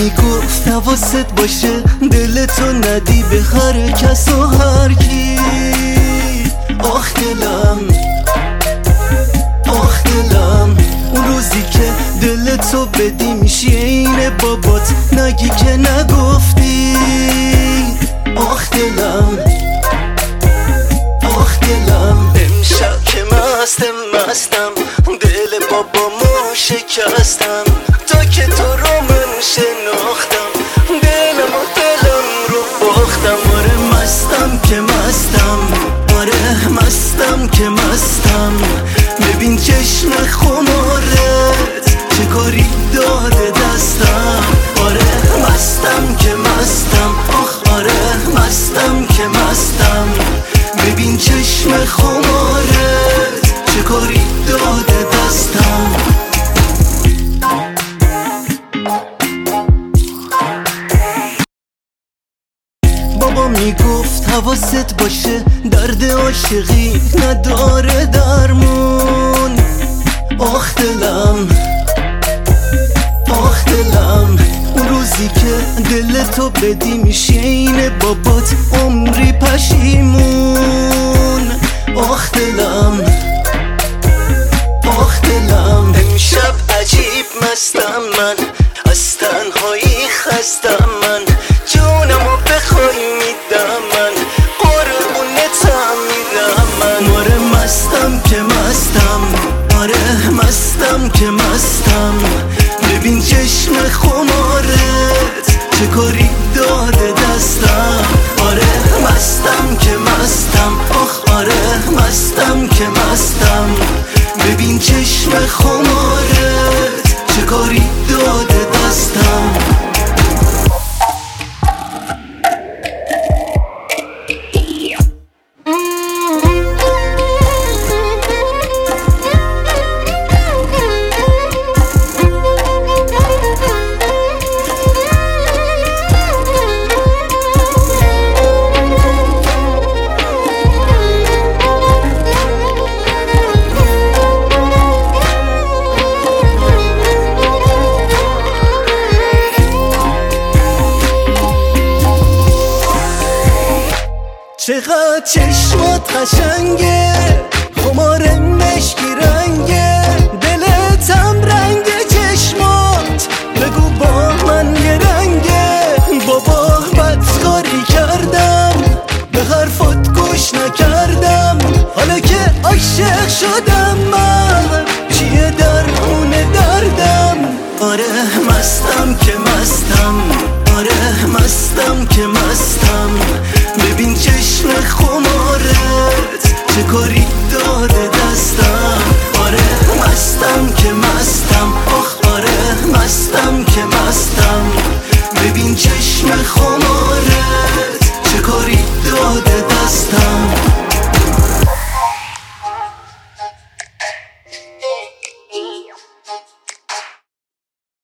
میگفت حواست باشه دلتو ندی به هر کس و هر کی. آخ دلم، آخ دلم، اون روزی که دلتو بدی میشی عین بابات، نگی که نگفتی. آخ دلم، آخ دلم، امشب که مستم دل بابامو شکستم، تا که تو رو من شناختم دلم و دلم رو باختم. آره مستم که مستم، آره مستم که مستم، ببین چشم خمارت چه کاری داده دستم. آره مستم که مستم، آخ آره مستم که مستم، ببین چشم خمارت چه کاری داده دستم. بابا میگفت حواست باشه درد عاشقی نداره درمون. آخ دلم، آخ دلم، اون روزی که دلتو بدی میشی عین بابات عمری پشیمون. آخ دلم، آخ دلم، امشب عجیب مستم من، از تنهایی خستم من، جونمو بخوای میدم من، قربونتم میرم من. آره مستم که مستم، آره مستم که مستم، ببین چشم خمارت چه کاری داده دستم. آره مستم که مستم، آخ آره مستم که مستم، ببین چشم خمارت چه کاری داده دستم. چقدر چشمات قشنگه، خمار مشکی رنگه، دلتم رنگ چشمات، بگو با من یه رنگه. بابا بدکاری کردم، به حرفات گوش نکردم، حالا که عاشق شدم من چیه درمون دردم. آره مستم که مستم، آره مستم که مستم، ببین چشم خمارت چه کاری